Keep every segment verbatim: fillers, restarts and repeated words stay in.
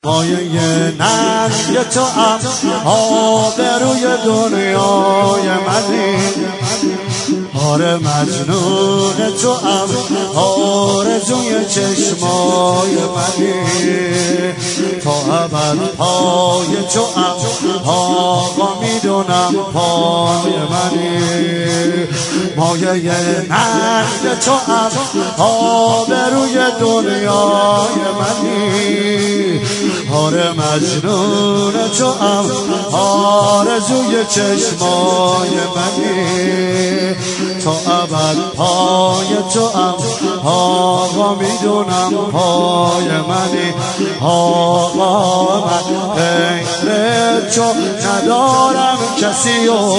مایه ننگ تو ام آبروی دنیای منی آره مجنون تو ام آرزوی چشمای منی تا ابد پای تو ام آقا میدونم پای منی مایه ننگ تو ام آبروی دنیای منی آره مجنون تو ام آرزوی چشمای منی تا ابد پای تو ام آقا میدونم پای منی آقا من غیر تو ندارم کسی و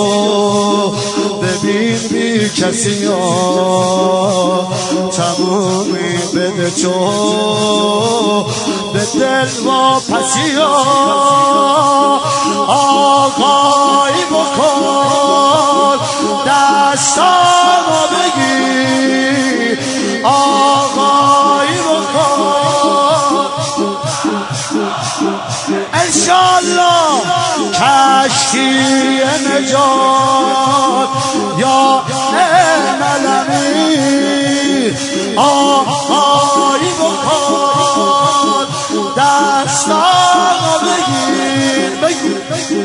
ببین بی کسی و تمومی بده تو به دل و پسی و آقایی بکن دستامو بگیر آقایی بکن انشالله کشتی نجات یا نعملمی آقایی بکن دستامو بگیر بگیر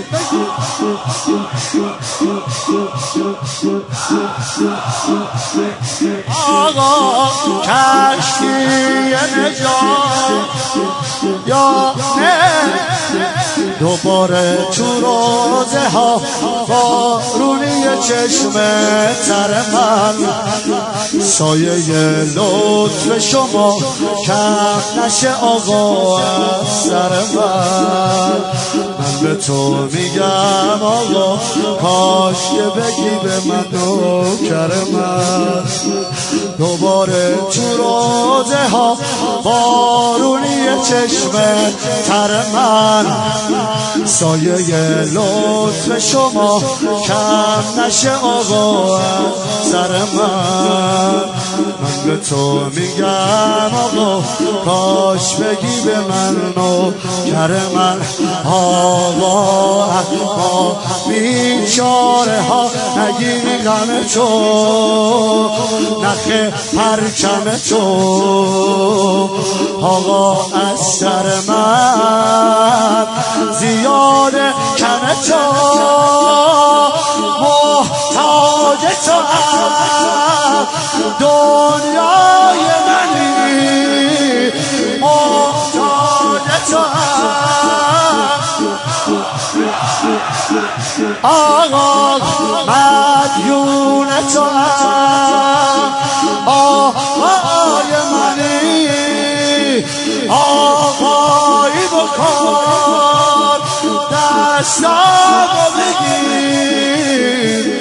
آقا کشتی نجات یا نه دوباره تو روزه ها بارونی چشم تر من سایه لطف شما کم نشه آقا از سر من من به تو میگم آقا کاش که بگی به من نوکر من دوباره تو روزه ها بارونی چشم تر من سایه لطف شما کم نشه آقا از سر من من به تو میگم آقا کاش بگی به من نوکر من آقا آقا بیچاره ها نگین غم تو نخ پرچم تو آقا از سر من زیاده کم تو محتاج تو هم دنیای منی محتاج تو هم آقا مدیون تو هم آقای منی آقایی بکن دستامو بگیر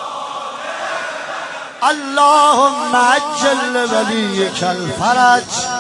اللهم عجل ولیک الفرج